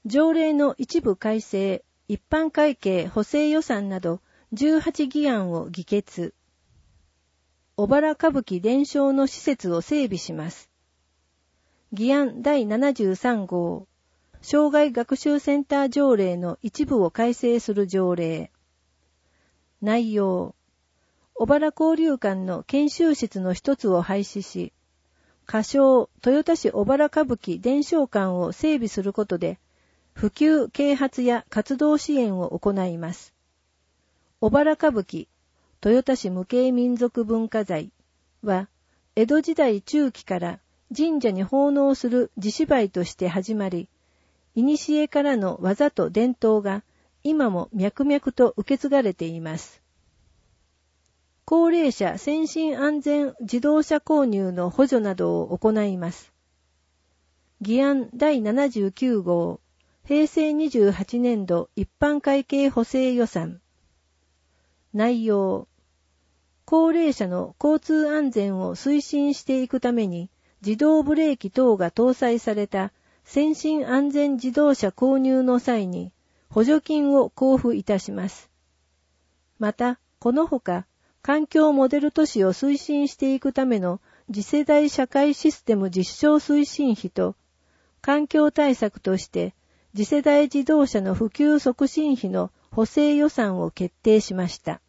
条例の一部改正、一般会計補正予算など18議案を議決。小原歌舞伎伝承の施設を整備します。議案第73号、障害学習センター条例の一部を改正する条例。内容、小原交流館の研修室の一つを廃止し、仮称豊田市小原歌舞伎伝承館を整備することで、普及啓発や活動支援を行います。小原歌舞伎、豊田市無形民族文化財は、江戸時代中期から神社に奉納する地芝居として始まり、古からの技と伝統が今も脈々と受け継がれています。高齢者先進安全自動車購入の補助などを行います。議案第79号、平成28年度一般会計補正予算。内容、高齢者の交通安全を推進していくために自動ブレーキ等が搭載された先進安全自動車購入の際に補助金を交付いたします。また、このほか、環境モデル都市を推進していくための次世代社会システム実証推進費と、環境対策として次世代自動車の普及促進費の補正予算を決定しました。